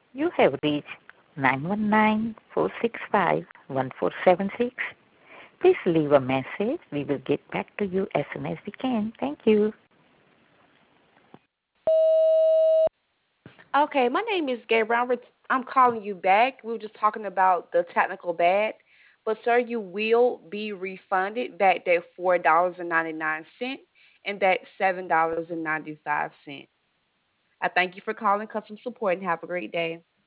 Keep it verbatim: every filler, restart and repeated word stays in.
You have reached nine one nine, four six five, one four seven six. Please leave a message. We will get back to you as soon as we can. Thank you. Okay, my name is Gabriel. I'm, ret- I'm calling you back. We were just talking about the technical bad, but sir, you will be refunded back that four dollars and ninety nine cent and that seven dollars and ninety five cent. I thank you for calling customer support and have a great day.